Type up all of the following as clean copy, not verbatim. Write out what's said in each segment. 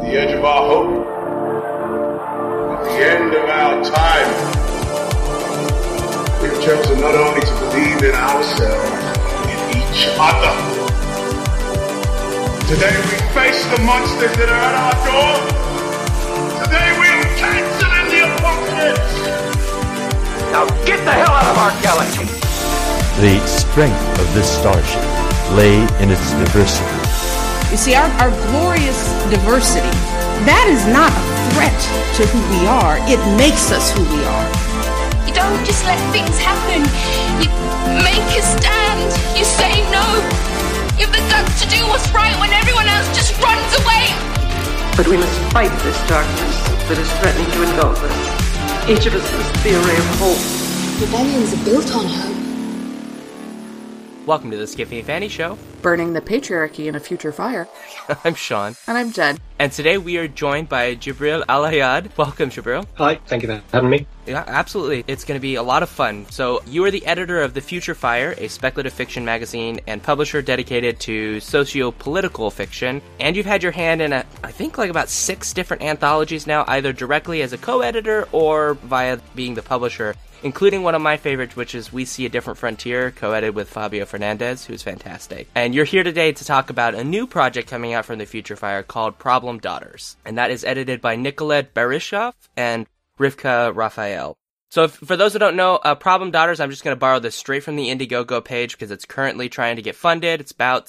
the edge of our hope, at the end of our time. We've chosen not only to believe in ourselves, but in each other. Today we face the monsters that are at our door. Today we are canceling the apocalypse. Now get the hell out of our galaxy. The strength of this starship lay in its diversity. You see, our glorious diversity, that is not a threat to who we are. It makes us who we are. You don't just let things happen. You make a stand. You say no. You have the guts to do what's right when everyone else just runs away. But we must fight this darkness that is threatening to engulf us. Each of us must be a ray of hope. Rebellions are built on hope. Welcome to the Skippy and Fanny Show. Burning the patriarchy in a future fire. I'm Sean. And I'm Jen. And today we are joined by Jibril Al-Hayad. Welcome, Jibril. Hi, thank you for having me. Yeah, absolutely. It's going to be a lot of fun. So, you are the editor of The Future Fire, a speculative fiction magazine and publisher dedicated to socio-political fiction. And you've had your hand in, I think, about 6 different anthologies now, either directly as a co-editor or via being the publisher, including one of my favorites, which is We See a Different Frontier, co-edited with Fabio Fernandez, who's fantastic. And you're here today to talk about a new project coming out from The Future Fire called Problem Daughters. And that is edited by Nicolette Berishov and Rivka Raphael. So for those who don't know, Problem Daughters, I'm just going to borrow this straight from the Indiegogo page because it's currently trying to get funded. It's about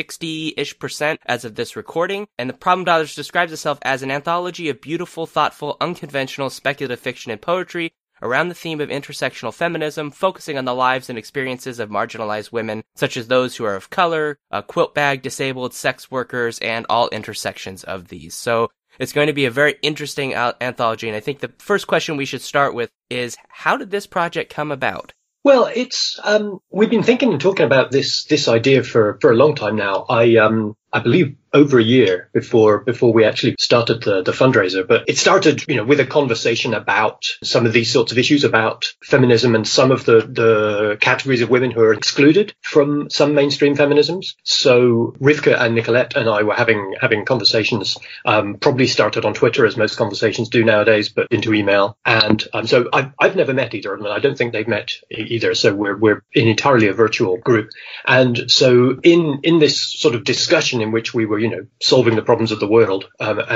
60-ish% as of this recording. And the Problem Daughters describes itself as an anthology of beautiful, thoughtful, unconventional speculative fiction and poetry around the theme of intersectional feminism, focusing on the lives and experiences of marginalized women, such as those who are of color, quilt bag, disabled, sex workers, and all intersections of these. So it's going to be a very interesting anthology, and I think the first question we should start with is, how did this project come about? Well, it's we've been thinking and talking about this idea for a long time now. I believe over a year before we actually started the fundraiser. But it started, with a conversation about some of these sorts of issues about feminism and some of the categories of women who are excluded from some mainstream feminisms. So Rivka and Nicolette and I were having conversations, probably started on Twitter, as most conversations do nowadays, but into email. And so I've never met either of them. I don't think they've met either. So we're entirely a virtual group. And so in this sort of discussion in which we were, solving the problems of the world,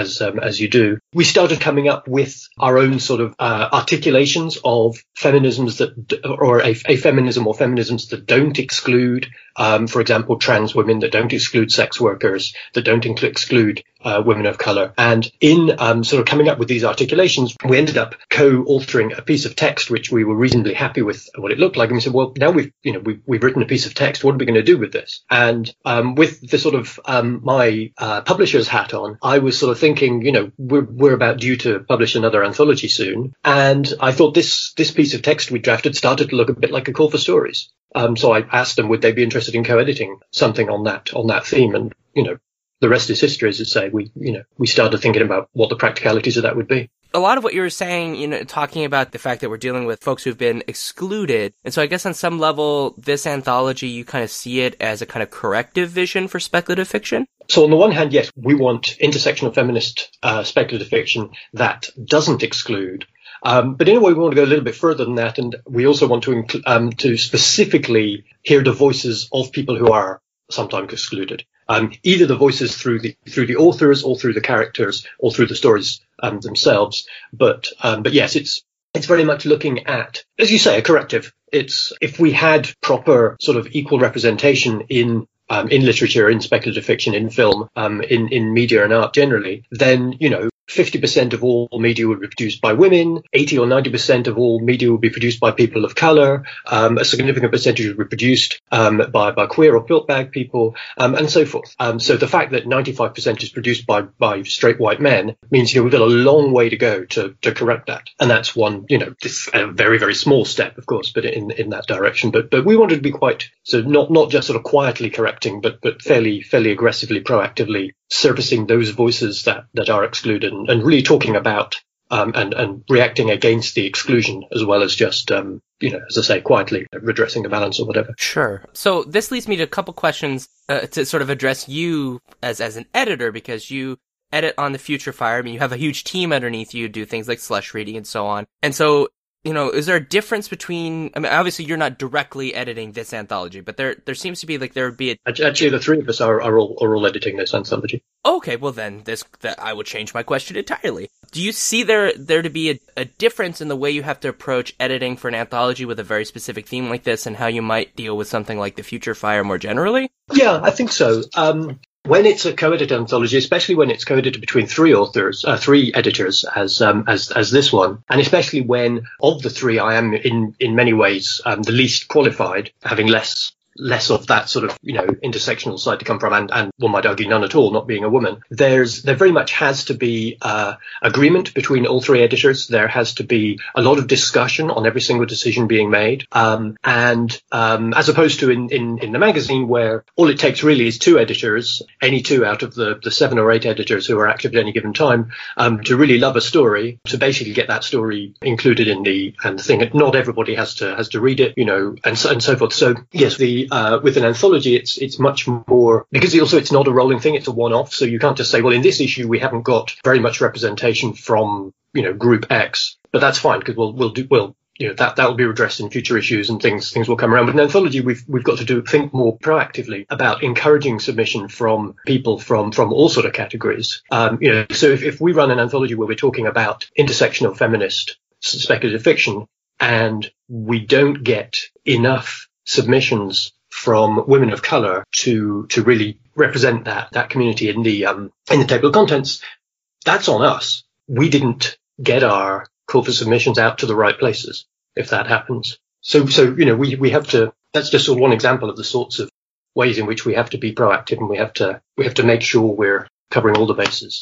as you do, we started coming up with our own sort of articulations of feminisms or a feminism or feminisms that don't exclude, for example, trans women, that don't exclude sex workers, that don't exclude women of color. And in sort of coming up with these articulations, we ended up co-authoring a piece of text which we were reasonably happy with what it looked like. And we said, well, now we've written a piece of text. What are we going to do with this? And with the sort of my publisher's hat on, I was sort of thinking, we're about due to publish another anthology soon. And I thought this piece of text we drafted started to look a bit like a call for stories. So I asked them, would they be interested in co-editing something on that theme? And, the rest is history, as I say. We started thinking about what the practicalities of that would be. A lot of what you were saying, talking about the fact that we're dealing with folks who've been excluded. And so I guess on some level, this anthology, you kind of see it as a kind of corrective vision for speculative fiction? So on the one hand, yes, we want intersectional feminist speculative fiction that doesn't exclude. But in a way, we want to go a little bit further than that. And we also want to specifically hear the voices of people who are sometimes excluded. Either the voices through the authors or through the characters or through the stories themselves. But yes, it's very much looking at, as you say, a corrective. It's if we had proper sort of equal representation in literature, in speculative fiction, in film, in media and art generally, then, 50% of all media would be produced by women, 80 or 90% of all media would be produced by people of color, a significant percentage would be produced by queer or quilt bag people, and so forth. So the fact that 95% is produced by straight white men means, we've got a long way to go to correct that. And that's one, this a very, very small step, of course, but in that direction. But we wanted to be quite, so not just sort of quietly correcting, but fairly aggressively, proactively surfacing those voices that are excluded and really talking about and reacting against the exclusion as well as just, as I say, quietly redressing the balance or whatever. Sure. So this leads me to a couple questions to sort of address you as an editor, because you edit on the Future Fire, I mean, you have a huge team underneath you, do things like slush reading and so on. And so, is there a difference between, I mean, obviously you're not directly editing this anthology, but there seems to be like there would be Actually, the three of us are all editing this anthology. Okay, well then, I would change my question entirely. Do you see there to be a difference in the way you have to approach editing for an anthology with a very specific theme like this and how you might deal with something like the Future Fire more generally? Yeah, I think so. When it's a co-edited anthology, especially when it's co-edited between three editors, as this one, and especially when of the three I am in many ways the least qualified, having less of that sort of, intersectional side to come from, and one might argue none at all, not being a woman. There very much has to be agreement between all three editors. There has to be a lot of discussion on every single decision being made. And as opposed to in the magazine, where all it takes really is two editors, any two out of the 7 or 8 editors who are active at any given time, to really love a story, to basically get that story included in the thing. Not everybody has to read it, and so forth. So yes, with an anthology, it's much more, because it's not a rolling thing, it's a one-off. So you can't just say, well, in this issue we haven't got very much representation from group X, but that's fine because that will be redressed in future issues and things will come around. With an anthology, we've got to think more proactively about encouraging submission from people from all sort of categories. So if we run an anthology where we're talking about intersectional feminist speculative fiction and we don't get enough submissions from women of color to really represent that community in the table of contents, that's on us. We didn't get our call for submissions out to the right places if that happens. So we have to, that's just sort of one example of the sorts of ways in which we have to be proactive, and we have to make sure we're covering all the bases.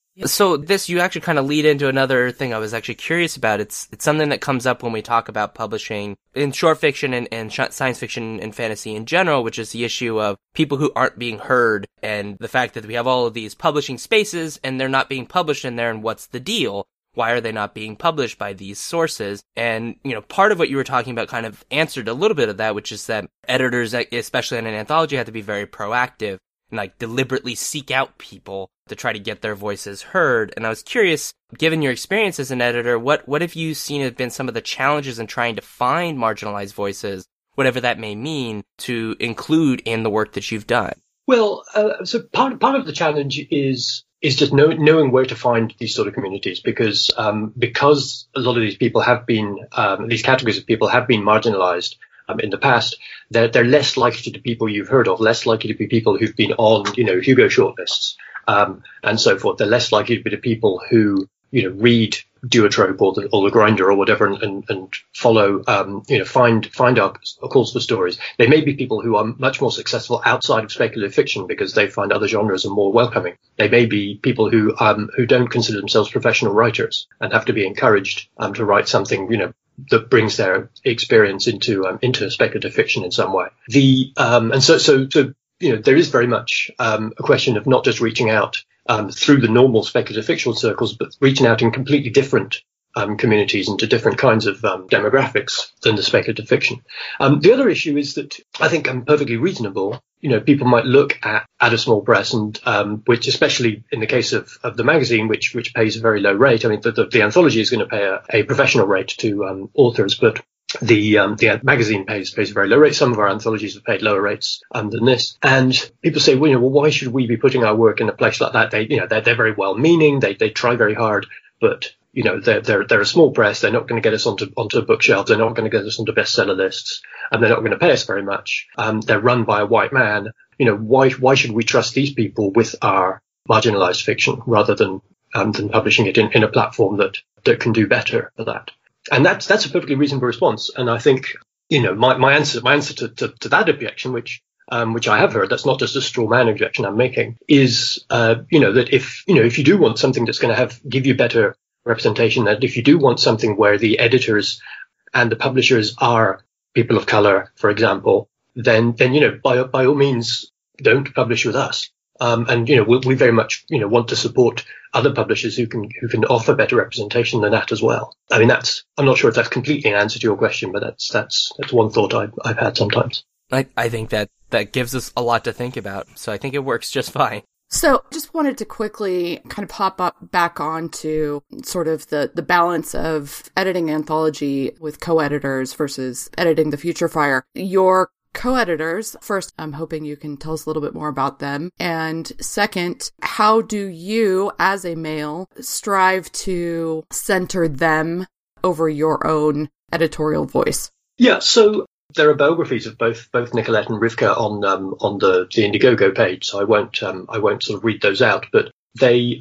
So you actually kind of lead into another thing I was actually curious about. It's something that comes up when we talk about publishing in short fiction and science fiction and fantasy in general, which is the issue of people who aren't being heard, and the fact that we have all of these publishing spaces and they're not being published in there, and what's the deal? Why are they not being published by these sources? And, part of what you were talking about kind of answered a little bit of that, which is that editors, especially in an anthology, have to be very proactive and deliberately seek out people to try to get their voices heard. And I was curious, given your experience as an editor, what have you seen have been some of the challenges in trying to find marginalized voices, whatever that may mean, to include in the work that you've done? Well, so part of the challenge is just knowing where to find these sort of communities, because a lot of these people have been, these categories of people have been marginalized in the past. They're less likely to be people you've heard of, less likely to be people who've been on, Hugo shortlists, and so forth. They're less likely to be the people who, read Duotrope or the Grinder or whatever and follow, find our calls for stories. They may be people who are much more successful outside of speculative fiction because they find other genres are more welcoming. They may be people who don't consider themselves professional writers and have to be encouraged to write something, that brings their experience into speculative fiction in some way. There is very much a question of not just reaching out through the normal speculative fictional circles, but reaching out in completely different communities and to different kinds of demographics than the speculative fiction. The other issue is that I think perfectly reasonable. People might look at a small press, and which, especially in the case of the magazine, which pays a very low rate. I mean, the anthology is going to pay a professional rate to authors, but the magazine pays a very low rate. Some of our anthologies have paid lower rates than this. And people say, well, why should we be putting our work in a place like that? They're very well meaning. They try very hard, but they're a small press. They're not going to get us onto bookshelves. They're not going to get us onto bestseller lists, and they're not going to pay us very much. They're run by a white man. Why should we trust these people with our marginalized fiction rather than publishing it in a platform that can do better for that? And that's a perfectly reasonable response. And I think, my answer to that objection, which I have heard, that's not just a straw man objection I'm making, is, that if you do want something that's going to give you better representation, that if you do want something where the editors and the publishers are people of color, for example, then by all means don't publish with us. We very much want to support other publishers who can offer better representation than that as well. I mean, I'm not sure if that's completely an answer to your question, but that's one thought I've had sometimes. I think that gives us a lot to think about, so I think it works just fine. So just wanted to quickly kind of hop up back onto sort of the balance of editing anthology with co-editors versus editing the Future Fire. Your co-editors, first, I'm hoping you can tell us a little bit more about them. And second, how do you, as a male, strive to center them over your own editorial voice? Yeah, so there are biographies of both Nicolette and Rivka on the Indiegogo page, so I won't sort of read those out, but they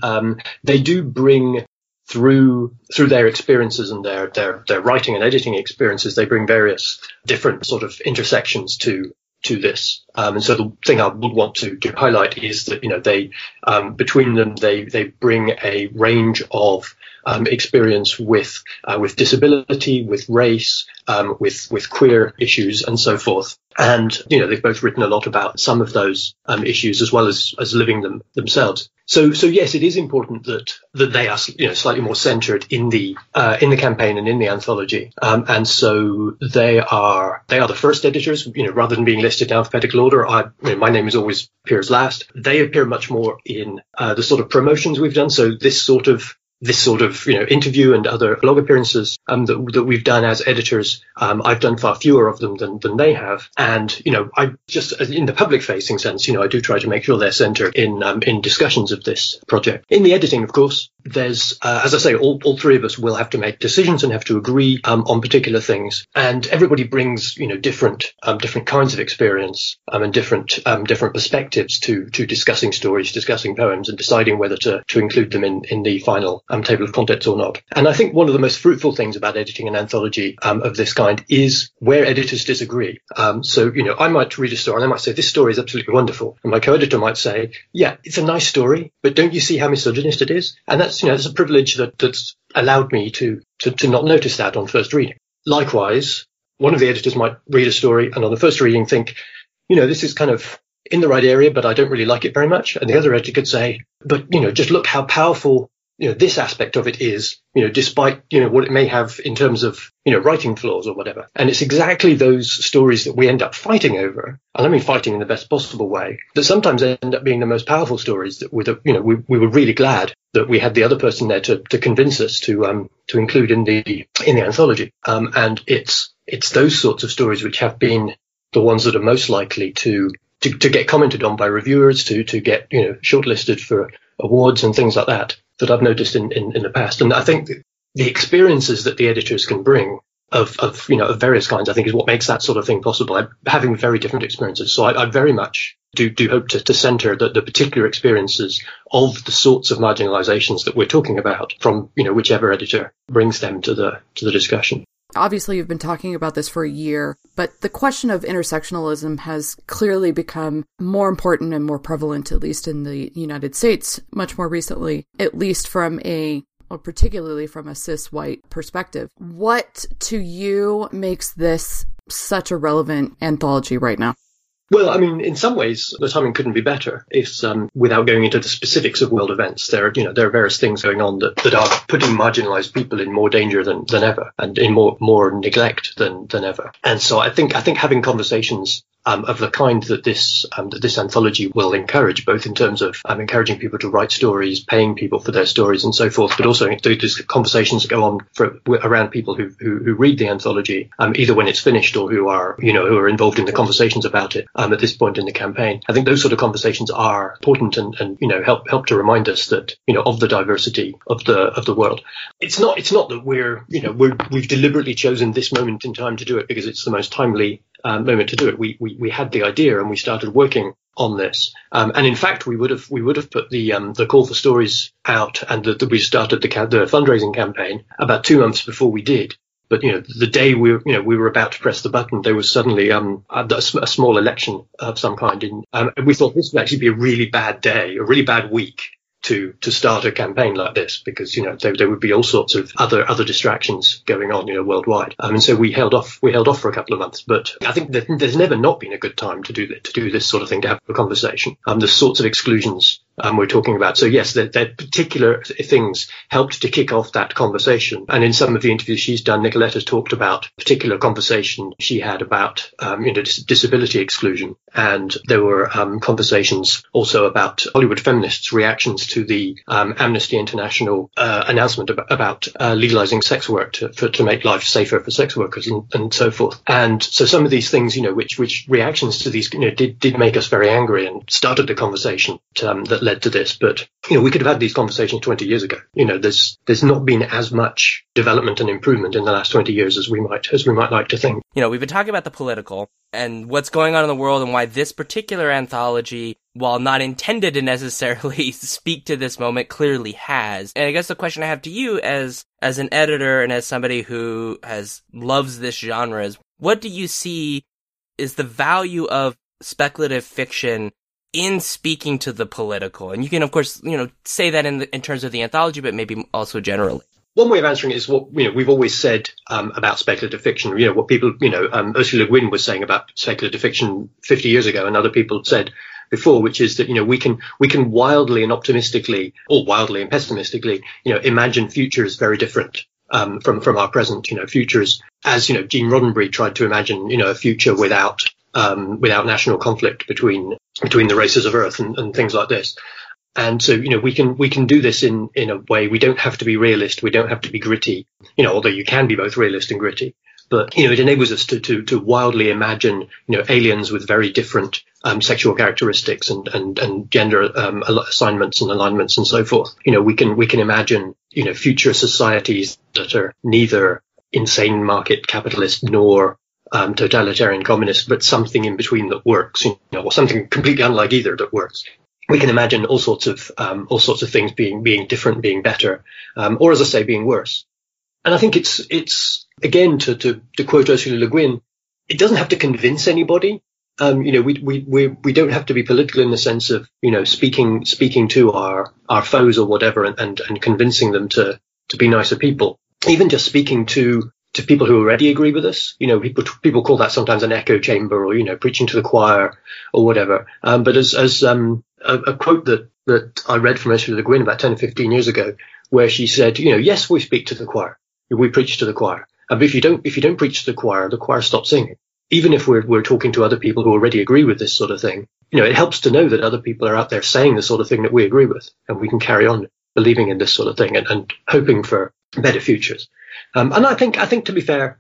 do bring through their experiences and their writing and editing experiences, they bring various different sort of intersections to this. And so the thing I would want to highlight is that, they, between them, they bring a range of experience with disability, with race, with queer issues and so forth. And, they've both written a lot about some of those issues as well as living them themselves. So yes, it is important that they are, slightly more centered in the campaign and in the anthology. And so they are the first editors, rather than being listed in alphabetical order. My name is always appears last. They appear much more in the sort of promotions we've done. So this sort of interview and other blog appearances that we've done as editors, I've done far fewer of them than they have. And, I just, in the public facing sense, I do try to make sure they're centered in discussions of this project. In the editing, of course, there's, as I say, all three of us will have to make decisions and have to agree on particular things. And everybody brings, different kinds of experience and different perspectives to discussing stories, discussing poems, and deciding whether to include them in the final table of contents or not. And I think one of the most fruitful things about editing an anthology of this kind is where editors disagree. So, I might read a story and I might say, this story is absolutely wonderful. And my co-editor might say, yeah, it's a nice story, but don't you see how misogynist it is? And that's a privilege that's allowed me to not notice that on first reading. Likewise, one of the editors might read a story and on the first reading think, this is kind of in the right area, but I don't really like it very much. And the other editor could say, but, just look how powerful this aspect of it is, despite, what it may have in terms of, writing flaws or whatever. And it's exactly those stories that we end up fighting over, and I mean fighting in the best possible way, that sometimes end up being the most powerful stories that we were really glad that we had the other person there to convince us to include in the anthology. And it's those sorts of stories which have been the ones that are most likely to get commented on by reviewers, to get, shortlisted for awards and things like that I've noticed in the past. And I think the experiences that the editors can bring of various kinds, I think, is what makes that sort of thing possible. Having very different experiences. So I very much do hope to center the particular experiences of the sorts of marginalizations that we're talking about from, whichever editor brings them to the discussion. Obviously, you've been talking about this for a year, but the question of intersectionalism has clearly become more important and more prevalent, at least in the United States, much more recently, at least particularly from a cis white perspective. What to you makes this such a relevant anthology right now? Well, I mean, in some ways, the timing couldn't be better. If, without going into the specifics of world events, there are various things going on that are putting marginalized people in more danger than ever, and in more neglect than ever. And so I think having conversations of the kind that this anthology will encourage, both in terms of encouraging people to write stories, paying people for their stories and so forth, but also there's conversations that go on around people who read the anthology, either when it's finished or who are involved in the conversations about it at this point in the campaign. I think those sort of conversations are important and help to remind us that, of the diversity of the world. It's not that we've deliberately chosen this moment in time to do it because it's the most timely moment to do it. We had the idea and we started working on this. And in fact, we would have put the call for stories out and we started the fundraising campaign about 2 months before we did. But, the day we were about to press the button, there was suddenly a small election of some kind. And we thought this would actually be a really bad day, a really bad week to start a campaign like this, because there would be all sorts of other distractions going on worldwide, and so we held off for a couple of months. But I think that there's never not been a good time to do this sort of thing, to have a conversation. The sorts of exclusions we're talking about. So yes, that particular things helped to kick off that conversation. And in some of the interviews she's done, Nicoletta's talked about a particular conversation she had about, disability exclusion. And there were conversations also about Hollywood feminists' reactions to the Amnesty International announcement about legalizing sex work to make life safer for sex workers and so forth. And so some of these things, which reactions to these, did make us very angry and started the conversation that led to this. But, we could have had these conversations 20 years ago. There's not been as much development and improvement in the last 20 years as we might like to think. We've been talking about the political and what's going on in the world and why this particular anthology, while not intended to necessarily speak to this moment, clearly has. And I guess the question I have to you as an editor and as somebody who loves this genre is, what do you see is the value of speculative fiction in speaking to the political? And you can, of course, say that in terms of the anthology, but maybe also generally. One way of answering it is what we've always said about speculative fiction. What people, Ursula Le Guin was saying about speculative fiction 50 years ago, and other people said before, which is that we can wildly and optimistically, or wildly and pessimistically, imagine futures very different from our present. Futures, as Gene Roddenberry tried to imagine, a future without national conflict between the races of Earth and things like this. And so, we can do this in a way. We don't have to be realist. We don't have to be gritty, although you can be both realist and gritty. But, it enables us to wildly imagine, aliens with very different sexual characteristics and gender assignments and alignments and so forth. We can imagine, future societies that are neither insane market capitalist nor totalitarian communist, but something in between that works, or something completely unlike either that works. We can imagine all sorts of things being different, being better, or as I say, being worse. And I think it's again, to quote Ursula Le Guin, it doesn't have to convince anybody. We don't have to be political in the sense of, speaking to our foes or whatever and convincing them to be nicer people. Even just speaking to people who already agree with us. People call that sometimes an echo chamber or, preaching to the choir or whatever. But as a quote that I read from Ursula Le Guin about 10 or 15 years ago, where she said, yes, we speak to the choir. We preach to the choir. But if you don't preach to the choir stops singing. Even if we're talking to other people who already agree with this sort of thing, it helps to know that other people are out there saying the sort of thing that we agree with, and we can carry on believing in this sort of thing and hoping for better futures. And I think to be fair,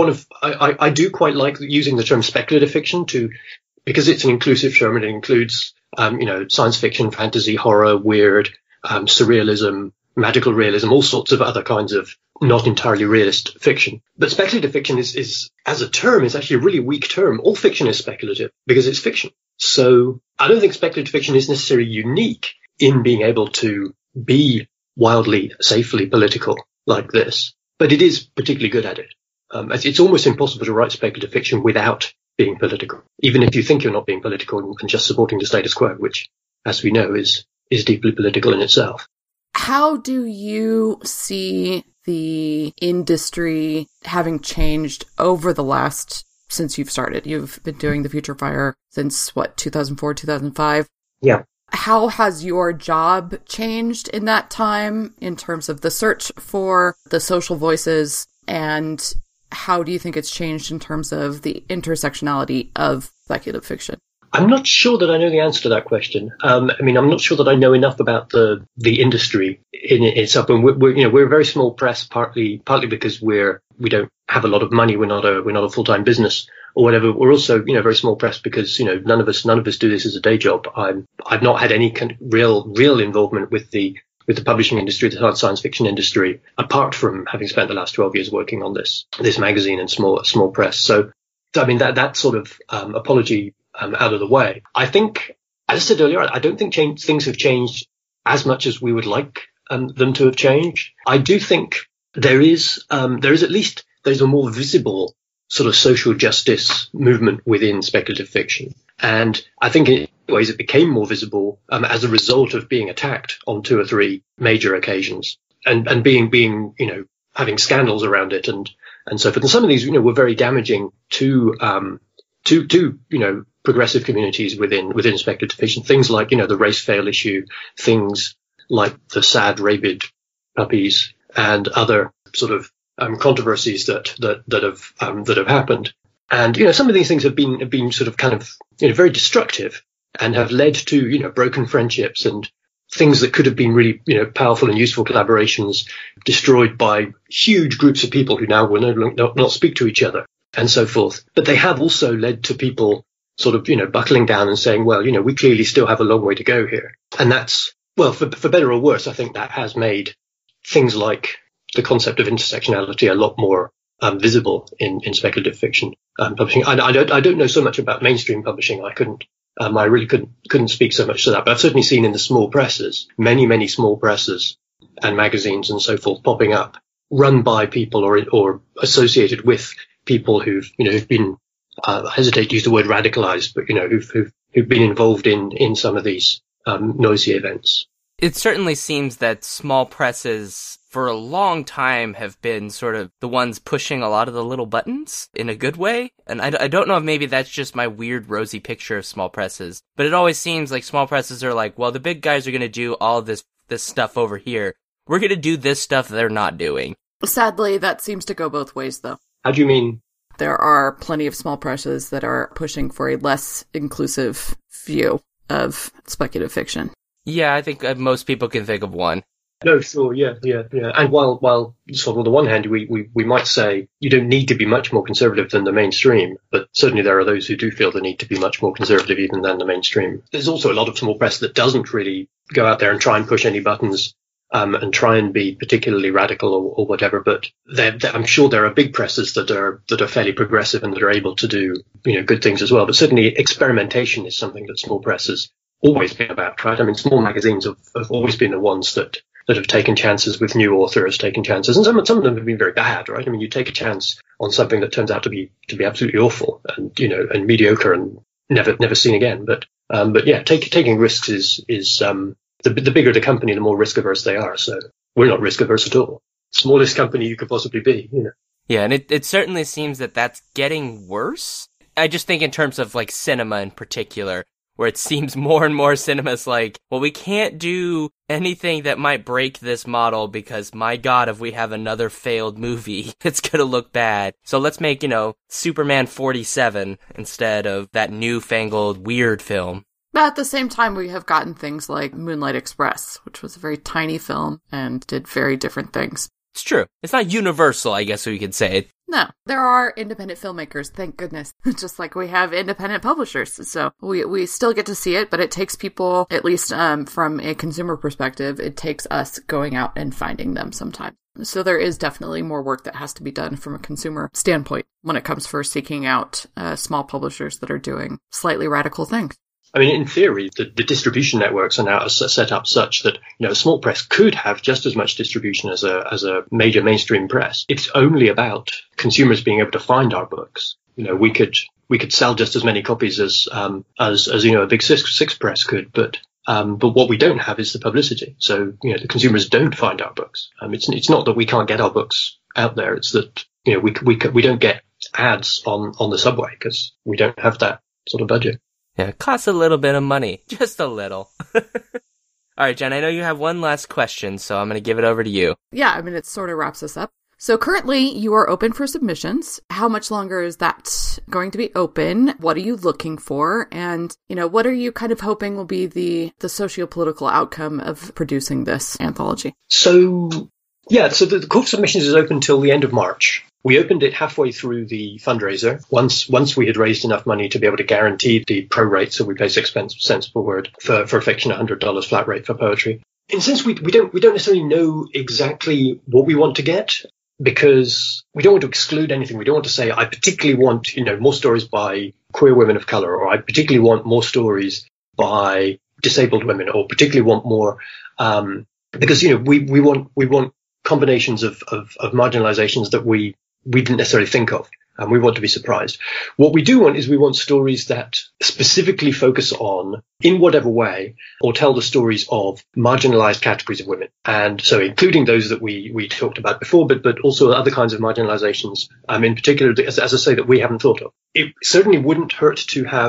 I do quite like using the term speculative fiction because it's an inclusive term and it includes, science fiction, fantasy, horror, weird, surrealism, magical realism, all sorts of other kinds of not entirely realist fiction. But speculative fiction is as a term, is actually a really weak term. All fiction is speculative because it's fiction. So I don't think speculative fiction is necessarily unique in being able to be wildly, safely political like this, but it is particularly good at it. It's almost impossible to write speculative fiction without being political, even if you think you're not being political and just supporting the status quo, which, as we know, is deeply political in itself. How do you see the industry having changed over the since you've started? You've been doing The Future Fire since, 2004, 2005? Yeah. How has your job changed in that time in terms of the search for the social voices, and how do you think it's changed in terms of the intersectionality of speculative fiction? I'm not sure that I know the answer to that question. I'm not sure that I know enough about the industry in itself. And we're a very small press, partly because we don't have a lot of money. We're not a full-time business or whatever. We're also, very small press because, none of us do this as a day job. I've not had any kind of real involvement with the publishing industry, the science fiction industry, apart from having spent the last 12 years working on this magazine and small press. So that sort of apology out of the way. I think, as I said earlier, I don't think things have changed as much as we would like them to have changed. I do think there's a more visible sort of social justice movement within speculative fiction. And I think in ways it became more visible as a result of being attacked on 2 or 3 major occasions and being having scandals around it and so forth. And some of these, were very damaging to progressive communities within speculative fiction. Things like, the race fail issue, things like the sad rabid puppies, and other sort of controversies that have happened. And some of these things have been sort of kind of very destructive and have led to broken friendships and things that could have been really powerful and useful collaborations destroyed by huge groups of people who now will not speak to each other and so forth. But they have also led to people sort of buckling down and saying, well, we clearly still have a long way to go here. And that's, well, for better or worse, I think that has made things like the concept of intersectionality a lot more visible in speculative fiction publishing. I don't know so much about mainstream publishing. I really couldn't speak so much to that. But I've certainly seen in the small presses, many small presses and magazines and so forth popping up, run by people or associated with people who've been, I hesitate to use the word radicalized, but who've been involved in some of these noisy events. It certainly seems that small presses for a long time have been sort of the ones pushing a lot of the little buttons in a good way. And I don't know if maybe that's just my weird rosy picture of small presses, but it always seems like small presses are like, well, the big guys are going to do all this stuff over here. We're going to do this stuff they're not doing. Sadly, that seems to go both ways, though. How do you mean? There are plenty of small presses that are pushing for a less inclusive view of speculative fiction. Yeah, I think most people can think of one. No, sure, yeah. And while sort of on the one hand, we might say you don't need to be much more conservative than the mainstream, but certainly there are those who do feel the need to be much more conservative even than the mainstream. There's also a lot of small press that doesn't really go out there and try and push any buttons and try and be particularly radical or whatever. But I'm sure there are big presses that are fairly progressive and that are able to do good things as well. But certainly experimentation is something that small presses always been about, right? I mean, small magazines have always been the ones that have taken chances with new authors, taken chances, and some of them have been very bad, right? I mean, you take a chance on something that turns out to be absolutely awful and and mediocre and never seen again. But yeah, taking risks is the bigger the company, the more risk averse they are. So we're not risk averse at all. Smallest company you could possibly be, Yeah, and it certainly seems that that's getting worse. I just think in terms of like cinema in particular, where it seems more and more cinema's like, well, we can't do anything that might break this model because, my God, if we have another failed movie, it's gonna look bad. So let's make, Superman 47 instead of that newfangled weird film. But at the same time, we have gotten things like Moonlight Express, which was a very tiny film and did very different things. It's true. It's not universal, I guess we could say. No, there are independent filmmakers, thank goodness. Just like we have independent publishers. So we still get to see it, but it takes people, at least from a consumer perspective, it takes us going out and finding them sometimes. So there is definitely more work that has to be done from a consumer standpoint when it comes for seeking out small publishers that are doing slightly radical things. I mean, in theory, the distribution networks are now set up such that, a small press could have just as much distribution as a major mainstream press. It's only about consumers being able to find our books. We could sell just as many copies as a big six press could, but what we don't have is the publicity. So, the consumers don't find our books. It's not that we can't get our books out there. It's that, we don't get ads on the subway because we don't have that sort of budget. Yeah, it costs a little bit of money. Just a little. All right, Jen, I know you have one last question, so I'm going to give it over to you. Yeah, I mean, it sort of wraps us up. So currently, you are open for submissions. How much longer is that going to be open? What are you looking for? And, what are you kind of hoping will be the socio-political outcome of producing this anthology? So the call for submissions is open till the end of March. We opened it halfway through the fundraiser. Once we had raised enough money to be able to guarantee the pro rate, so we pay 6 cents per word for fiction, $100 flat rate for poetry. In a sense, we don't necessarily know exactly what we want to get because we don't want to exclude anything. We don't want to say, I particularly want, more stories by queer women of color, or I particularly want more stories by disabled women, or particularly want more, because, we want combinations of marginalizations that we didn't necessarily think of, and we want to be surprised. What we do want is we want stories that specifically focus on, in whatever way, or tell the stories of marginalized categories of women. And so including those that we talked about before, but also other kinds of marginalizations, in particular, as I say, that we haven't thought of. It certainly wouldn't hurt to have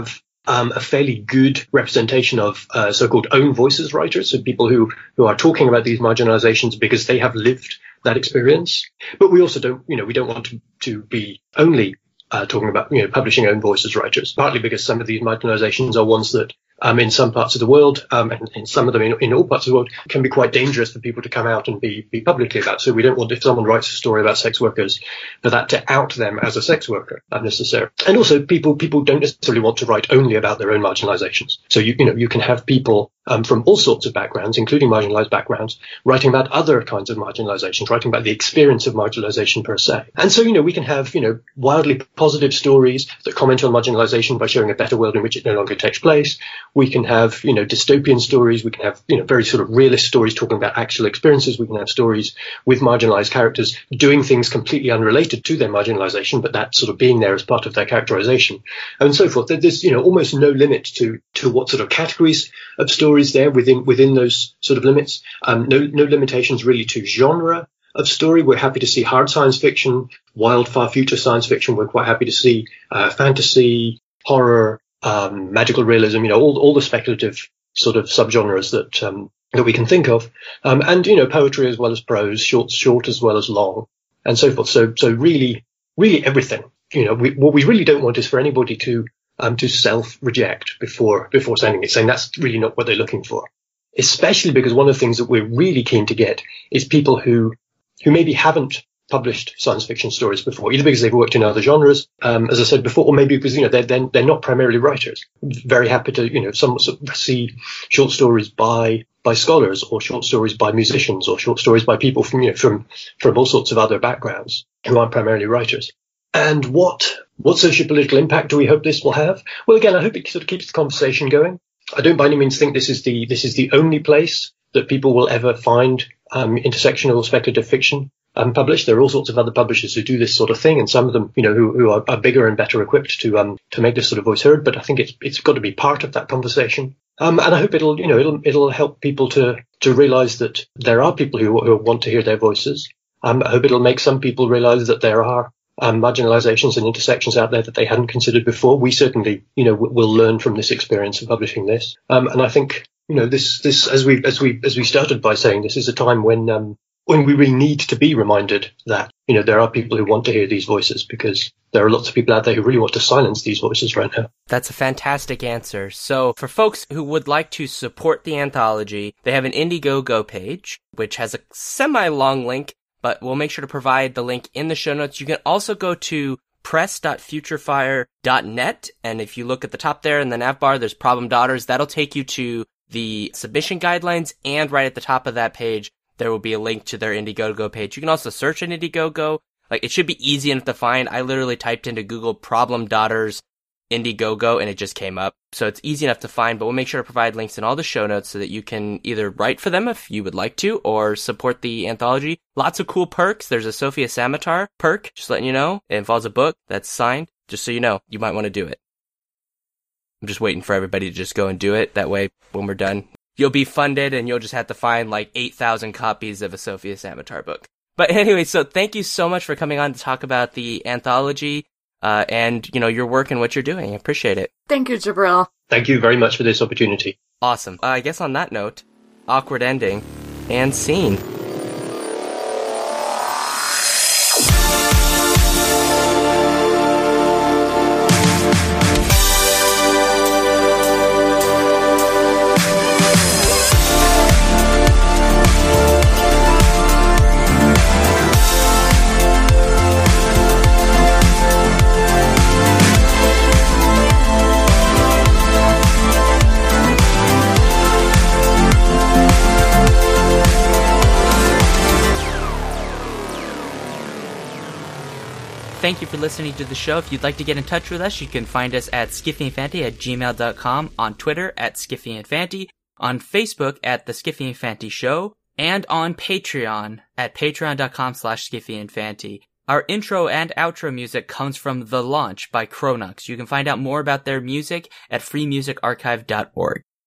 a fairly good representation of so-called own voices writers, so people who are talking about these marginalizations because they have lived that experience. But we also don't, we don't want to be only talking about, publishing own voices writers, partly because some of these marginalizations are ones that in some parts of the world, and in some of them in all parts of the world, can be quite dangerous for people to come out and be publicly about. So we don't want, if someone writes a story about sex workers, for that to out them as a sex worker unnecessarily. And also people don't necessarily want to write only about their own marginalizations. So you can have people from all sorts of backgrounds, including marginalized backgrounds, writing about other kinds of marginalizations, writing about the experience of marginalization per se. And so, we can have, wildly positive stories that comment on marginalization by showing a better world in which it no longer takes place. We can have, dystopian stories. We can have, very sort of realist stories talking about actual experiences. We can have stories with marginalized characters doing things completely unrelated to their marginalization, but that sort of being there as part of their characterization and so forth. There's, almost no limit to what sort of categories of stories there within those sort of limits. No limitations really to genre of story. We're happy to see hard science fiction, wild, far future science fiction. We're quite happy to see fantasy, horror, magical realism, all the speculative sort of subgenres that we can think of, and poetry as well as prose, short as well as long, and so forth. So really everything. What we really don't want is for anybody to self-reject before sending it, saying that's really not what they're looking for. Especially because one of the things that we're really keen to get is people who maybe haven't published science fiction stories before, either because they've worked in other genres, as I said before, or maybe because they're not primarily writers. Very happy to some see short stories by scholars, or short stories by musicians, or short stories by people from all sorts of other backgrounds who aren't primarily writers. And what socio-political impact do we hope this will have? Well, again, I hope it sort of keeps the conversation going. I don't by any means think this is the only place that people will ever find intersectional speculative fiction published. There are all sorts of other publishers who do this sort of thing, and some of them, who are bigger and better equipped to make this sort of voice heard. But I think it's got to be part of that conversation. And I hope it'll help people to realize that there are people who want to hear their voices. I hope it'll make some people realize that there are marginalizations and intersections out there that they hadn't considered before. We certainly, will learn from this experience of publishing this. And I think, this as we started by saying, this is a time when we really need to be reminded that, there are people who want to hear these voices, because there are lots of people out there who really want to silence these voices right now. That's a fantastic answer. So for folks who would like to support the anthology, they have an Indiegogo page, which has a semi-long link, but we'll make sure to provide the link in the show notes. You can also go to press.futurefire.net, and if you look at the top there in the nav bar, there's Problem Daughters. That'll take you to the submission guidelines, and right at the top of that page, there will be a link to their Indiegogo page. You can also search an Indiegogo. It should be easy enough to find. I literally typed into Google Problem Daughters Indiegogo, and it just came up. So it's easy enough to find, but we'll make sure to provide links in all the show notes so that you can either write for them if you would like to, or support the anthology. Lots of cool perks. There's a Sofia Samatar perk, just letting you know. It involves a book that's signed, just so you know. You might want to do it. I'm just waiting for everybody to just go and do it. That way, when we're done, you'll be funded and you'll just have to find 8,000 copies of a Sofia Samatar book. But anyway, so thank you so much for coming on to talk about the anthology. And, your work and what you're doing. I appreciate it. Thank you, Jabril. Thank you very much for this opportunity. Awesome. I guess on that note, awkward ending and scene. Thank you for listening to the show. If you'd like to get in touch with us, you can find us at skiffyandfanty@gmail.com, on Twitter at skiffyandfanty, on Facebook at The Skiffy and Fanty Show, and on Patreon at patreon.com/skiffyandfanty. Our intro and outro music comes from The Launch by Chronux. You can find out more about their music at freemusicarchive.org.